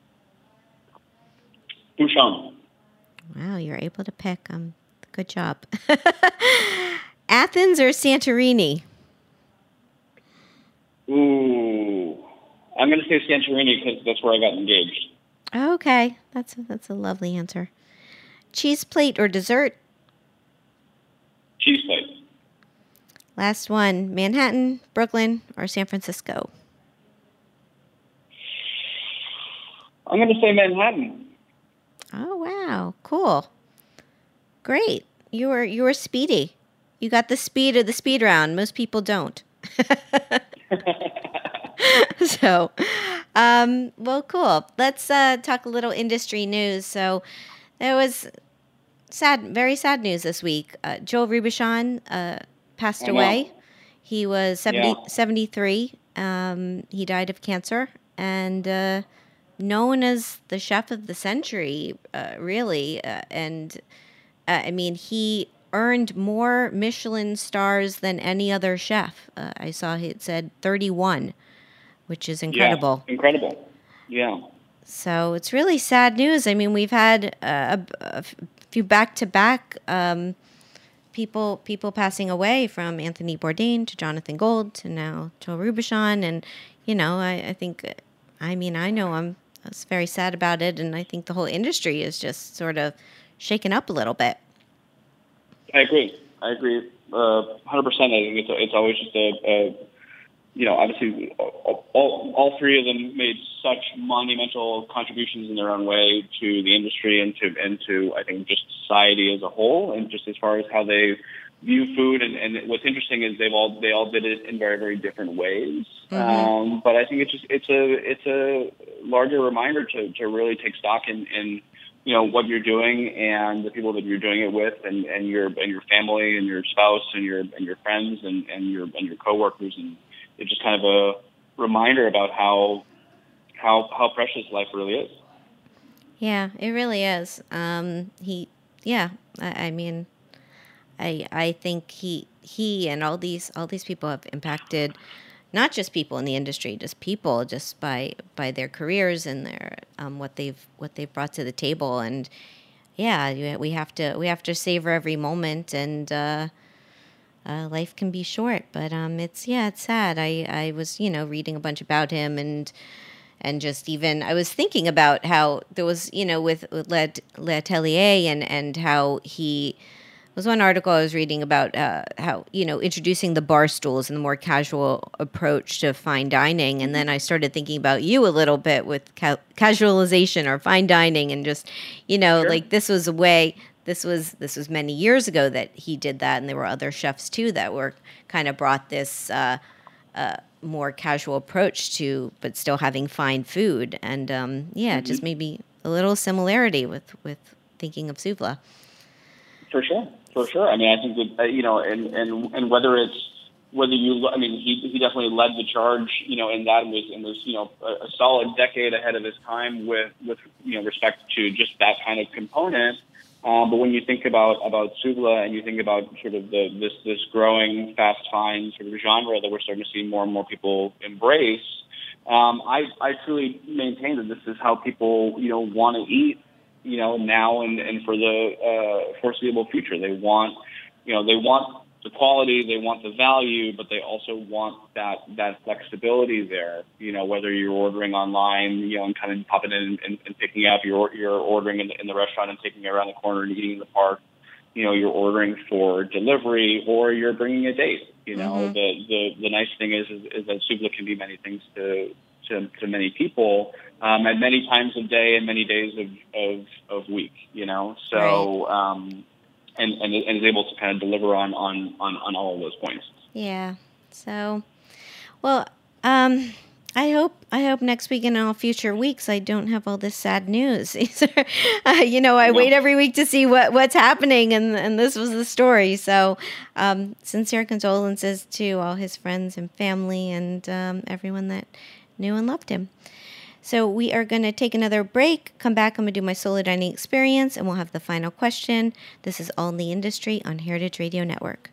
Bouchon, Wow, you're able to pick. Um, good job. Athens or Santorini? ooh, I'm going to say Santorini because that's where I got engaged. Okay, that's a, that's a lovely answer. Cheese plate or dessert? Cheese plate, Last one, Manhattan, Brooklyn, or San Francisco? I'm going to say Manhattan. Oh, wow, cool. Great. You were you were speedy. You got the speed of the speed round. Most people don't. So, um, well, cool. Let's uh, talk a little industry news. So, there was sad, very sad news this week. Uh, Joe Robuchon uh, passed I know. away. He was seventy, Yeah. seventy-three. Um, he died of cancer, and uh, known as the chef of the century, uh, really. Uh, and uh, I mean, he earned more Michelin stars than any other chef. Uh, I saw it said thirty-one, which is incredible. Yeah, incredible. Yeah. So it's really sad news. I mean, we've had uh, a, a few back-to-back um, people people passing away, from Anthony Bourdain to Jonathan Gold to now Joe Robuchon. And, you know, I, I think, I mean, I know I'm I was very sad about it, and I think the whole industry is just sort of shaken up a little bit. I agree. I agree uh, one hundred percent. I think it's, it's always just a, a, you know, obviously all, all three of them made such monumental contributions in their own way to the industry and to, and to, I think, just society as a whole, and just as far as how they view food. And, and what's interesting is they've all, they all did it in very, very different ways. Mm-hmm. Um, but I think it's just, it's a, it's a larger reminder to, to really take stock in, in, you know, what you're doing and the people that you're doing it with, and, and your, and your family and your spouse and your, and your friends and, and your, and your coworkers. And it's just kind of a reminder about how, how, how precious life really is. Yeah, it really is. Um, he, yeah, I, I mean, I, I think he, he and all these, all these people have impacted not just people in the industry, just people, just by by their careers and their um, what they've what they've brought to the table. And yeah, we have to we have to savor every moment. And uh, uh, life can be short, but um, it's yeah, it's sad. I, I was you know reading a bunch about him, and and just even I was thinking about how there was you know with, with L'Atelier and and how he. There was one article I was reading about uh, how, you know, introducing the bar stools and the more casual approach to fine dining. And then I started thinking about you a little bit with ca- casualization or fine dining, and just, you know, sure. like this was a way, this was, this was many years ago that he did that. And there were other chefs too that were kind of brought this uh, uh, more casual approach to, but still having fine food. And um, yeah, mm-hmm. just maybe a little similarity with, with thinking of Souvla. For sure. For sure. I mean, I think that, uh, you know, and, and, and whether it's, whether you, I mean, he, he definitely led the charge, you know, in that and was, and was, you know, a, a solid decade ahead of his time with, with, you know, respect to just that kind of component. Um, but when you think about, about Souvla and you think about sort of the, this, this growing fast fine sort of genre that we're starting to see more and more people embrace, um, I, I truly maintain that this is how people, you know, want to eat, you know, now and, and for the uh, foreseeable future. They want, you know, they want the quality, they want the value, but they also want that, that flexibility there, you know, whether you're ordering online, you know, and kind of popping in and, and picking up, you're, you're ordering in the, in the restaurant and taking it around the corner and eating in the park, you know, you're ordering for delivery, or you're bringing a date, you know. Mm-hmm. The, the, the nice thing is, is, is that Souvla can be many things to, to, to many people. Um, at many times of day and many days of, of, of week, you know, so, right. um, and, and, and is able to kind of deliver on, on, on, on all of those points. Yeah. So, well, um, I hope, I hope next week and all future weeks, I don't have all this sad news. uh, you know, I no. wait every week to see what, what's happening. And, and this was the story. So, um, sincere condolences to all his friends and family and, um, everyone that knew and loved him. So we are going to take another break, come back, I'm going to do my solo dining experience, and we'll have the final question. This is All in the Industry on Heritage Radio Network.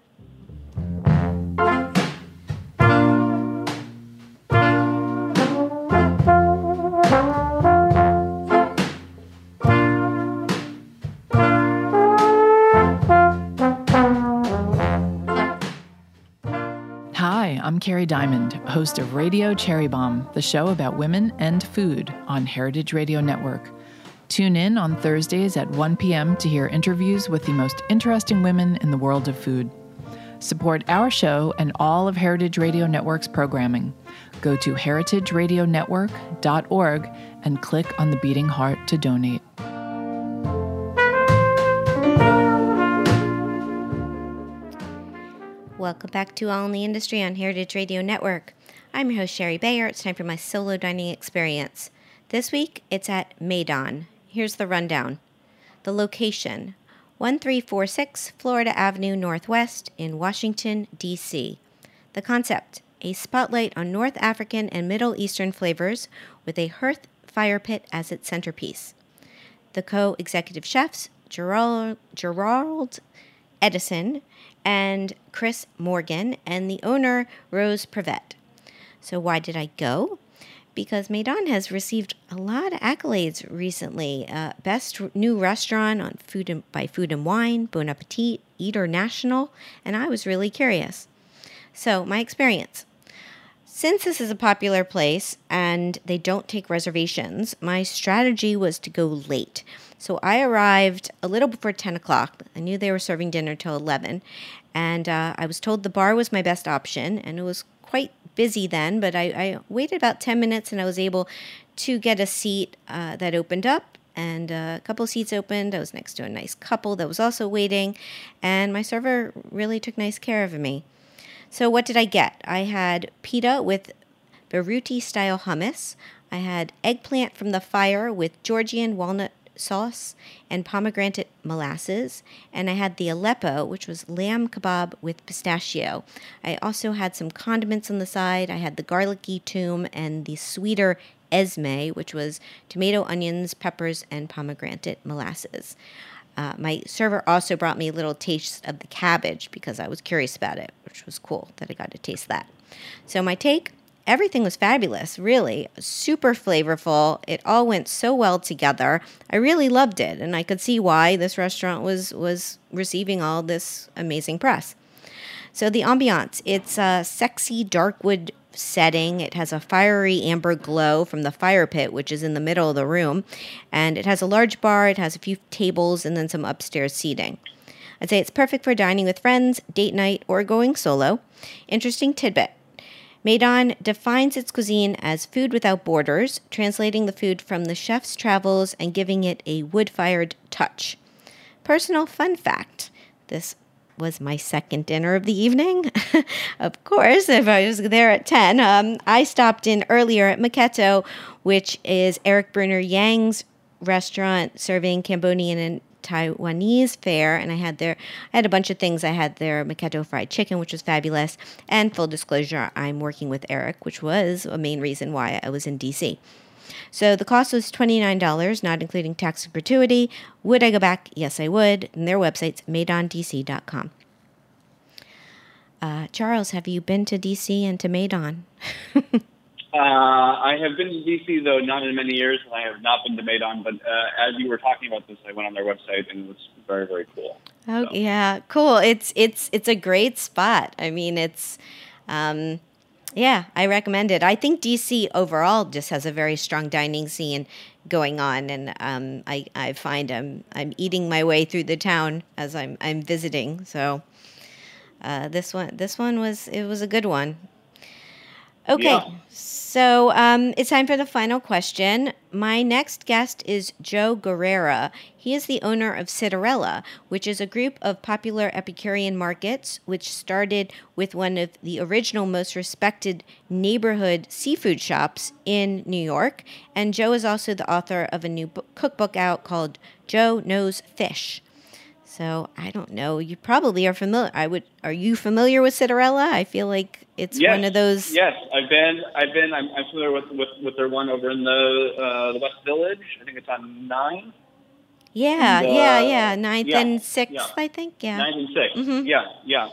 Hi, I'm Carrie Diamond, host of Radio Cherry Bomb, the show about women and food on Heritage Radio Network. Tune in on Thursdays at one p.m. to hear interviews with the most interesting women in the world of food. Support our show and all of Heritage Radio Network's programming. Go to heritage radio network dot org and click on the beating heart to donate. Welcome back to All in the Industry on Heritage Radio Network. I'm your host, Sherry Bayer. It's time for my solo dining experience. This week, it's at Medan. Here's the rundown. The location, one three four six Florida Avenue Northwest in Washington, D C The concept, a spotlight on North African and Middle Eastern flavors with a hearth fire pit as its centerpiece. The co-executive chefs, Gerald, Gerald Edison and Chris Morgan, and the owner, Rose Prevet. So why did I go? Because Medan has received a lot of accolades recently. Uh, Best New Restaurant on Food and, by Food and Wine, Bon Appetit, Eater National, and I was really curious. So my experience. Since this is a popular place and they don't take reservations, my strategy was to go late. So I arrived a little before ten o'clock. I knew they were serving dinner till eleven. And uh, I was told the bar was my best option. And it was quite busy then, but I, I waited about ten minutes and I was able to get a seat uh, that opened up. And uh, a couple seats opened. I was next to a nice couple that was also waiting. And my server really took nice care of me. So what did I get? I had pita with Beruti-style hummus. I had eggplant from the fire with Georgian walnut sauce and pomegranate molasses. And I had the Aleppo, which was lamb kebab with pistachio. I also had some condiments on the side. I had the garlicky toum and the sweeter esme, which was tomato, onions, peppers, and pomegranate molasses. Uh, my server also brought me a little taste of the cabbage because I was curious about it, which was cool that I got to taste that. So my take, everything was fabulous, really. Super flavorful. It all went so well together. I really loved it, and I could see why this restaurant was, was receiving all this amazing press. So the ambiance, it's a sexy dark wood setting. It has a fiery amber glow from the fire pit, which is in the middle of the room. And it has a large bar, it has a few tables, and then some upstairs seating. I'd say it's perfect for dining with friends, date night, or going solo. Interesting tidbit. Meidon defines its cuisine as food without borders, translating the food from the chef's travels and giving it a wood-fired touch. Personal fun fact. This was my second dinner of the evening. Of course, if I was there at ten. Um, I stopped in earlier at Maketo, which is Eric Bruner Yang's restaurant serving Cambodian and Taiwanese fare, and I had their, I had a bunch of things. I had their Maketo fried chicken, which was fabulous, and full disclosure, I'm working with Eric, which was a main reason why I was in D C. So the cost was twenty-nine dollars, not including tax and gratuity. Would I go back? Yes, I would. And their website's meidon d c dot com. Uh, Charles, have you been to D C and to Meidon? uh, I have been to D C, though not in many years, and I have not been to Meidon. But uh, as you were talking about this, I went on their website, and it was very, very cool. Oh, so. yeah, cool. It's it's it's a great spot. I mean, it's... Um, Yeah, I recommend it. I think D C overall just has a very strong dining scene going on, and um, I I find I'm I'm eating my way through the town as I'm I'm visiting. So uh, this one this one was it was a good one. Okay, Yeah. so um, it's time for the final question. My next guest is Joe Guerrera. He is the owner of Citarella, which is a group of popular Epicurean markets, which started with one of the original most respected neighborhood seafood shops in New York. And Joe is also the author of a new book, cookbook out called Joe Knows Fish. So I don't know. You probably are familiar. I would. Are you familiar with Citarella? I feel like it's yes, one of those. Yes, I've been. I've been. I'm, I'm familiar with, with with their one over in the uh, the West Village. I think it's on nine. Yeah, and, uh, yeah, yeah. Ninth yeah, and sixth, yeah. I think. Yeah. Ninth and sixth. Mhm. Yeah, yeah.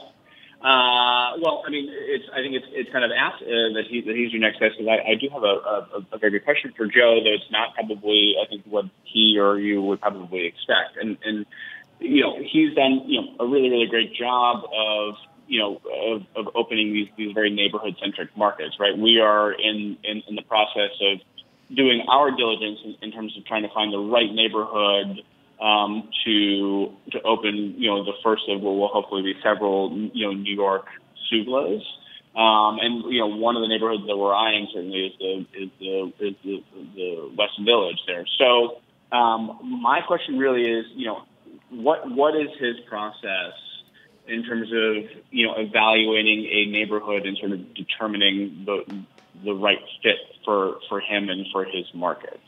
Uh, well, I mean, it's. I think it's it's kind of apt uh, that he that he's your next guest, because I, I do have a, a a very good question for Joe, though it's not probably I think what he or you would probably expect, and and. You know, he's done, you know, a really, really great job of, you know, of, of opening these, these very neighborhood-centric markets, right? We are in, in, in the process of doing our diligence in, in terms of trying to find the right neighborhood um, to to open, you know, the first of what will hopefully be several, you know, New York Suvlas. Um, and, you know, one of the neighborhoods that we're eyeing certainly is the, is the, is the, the West Village there. So um, my question really is, you know, What what is his process in terms of, you know, evaluating a neighborhood and sort of determining the the right fit for, for him and for his markets?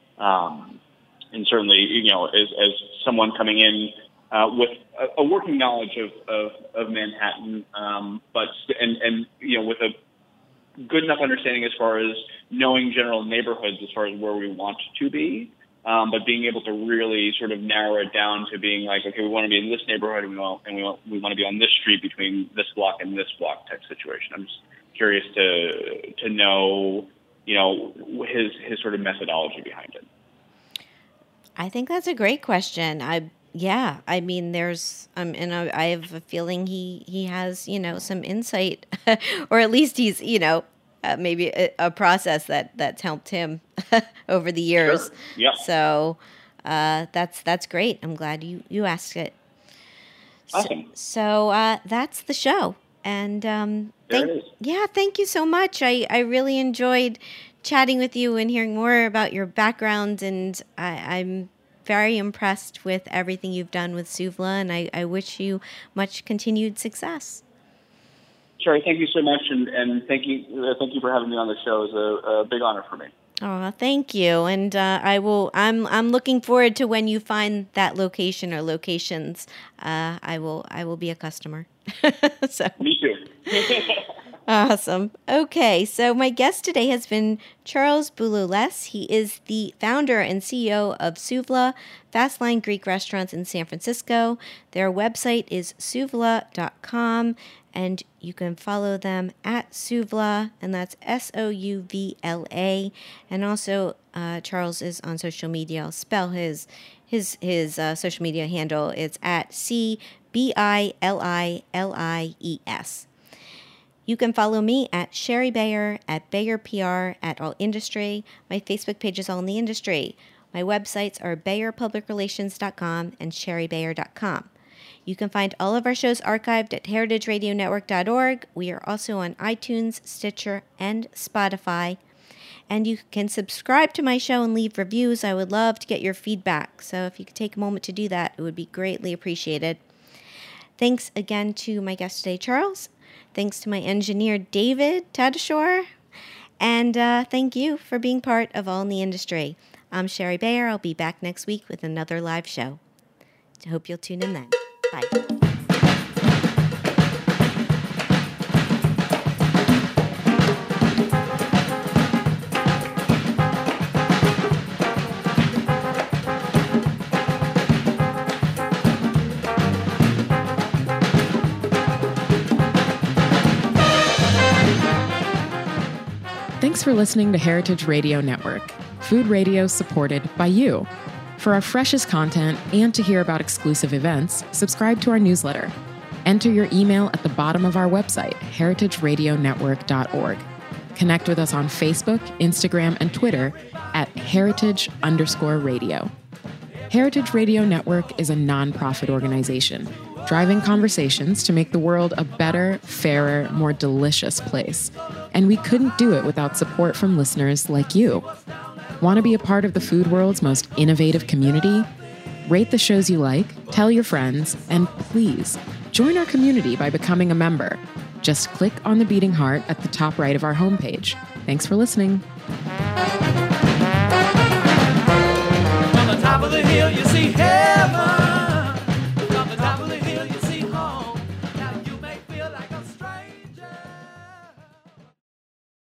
Um, and certainly, you know, as as someone coming in uh, with a, a working knowledge of of, of Manhattan, um, but and and you know, with a good enough understanding as far as knowing general neighborhoods as far as where we want to be. Um, but being able to really sort of narrow it down to being like, okay, we want to be in this neighborhood, and we want, and we want, we want to be on this street between this block and this block type situation. I'm just curious to to know, you know, his his sort of methodology behind it. I think that's a great question. I yeah, I mean, there's um, and I, I have a feeling he he has, you know, some insight, or at least he's, you know. Uh, maybe a, a process that, that's helped him over the years. Sure. Yeah. So, uh, that's that's great. I'm glad you, you asked it. Awesome. So, so uh, that's the show. And um, There thank, it is. yeah, thank you so much. I, I really enjoyed chatting with you and hearing more about your background. And I, I'm very impressed with everything you've done with Souvla. And I, I wish you much continued success. Sherry, thank you so much, and, and thank you uh, thank you for having me on the show. It's a, a big honor for me. Oh, thank you. And uh, I will. I'm. I'm looking forward to when you find that location or locations. Uh, I will. I will be a customer. So. Me too. Awesome. Okay, so my guest today has been Charles Bouloules. He is the founder and C E O of Souvla, Fastline Greek restaurants in San Francisco. Their website is souvla dot com, and you can follow them at Souvla, and that's S O U V L A. And also, uh, Charles is on social media. I'll spell his his his uh, social media handle. It's at C B I L I L I E S. You can follow me at Sherry Bayer, at Bayer P R, at All Industry. My Facebook page is All in the Industry. My websites are bayer public relations dot com and sherry bayer dot com. You can find all of our shows archived at heritage radio network dot org. We are also on iTunes, Stitcher, and Spotify. And you can subscribe to my show and leave reviews. I would love to get your feedback. So if you could take a moment to do that, it would be greatly appreciated. Thanks again to my guest today, Charles. Thanks to my engineer, David Tadashore. And uh, thank you for being part of All in the Industry. I'm Sherry Bayer. I'll be back next week with another live show. I hope you'll tune in then. Bye. Thanks for listening to Heritage Radio Network, food radio supported by you. For our freshest content and to hear about exclusive events, subscribe to our newsletter. Enter your email at the bottom of our website, heritage radio network dot org. Connect with us on Facebook, Instagram, and Twitter at heritage underscore radio. Heritage Radio Network is a nonprofit organization driving conversations to make the world a better, fairer, more delicious place. And we couldn't do it without support from listeners like you. Want to be a part of the food world's most innovative community? Rate the shows you like, tell your friends, and please join our community by becoming a member. Just click on the beating heart at the top right of our homepage. Thanks for listening. On the top of the hill, you see, hey!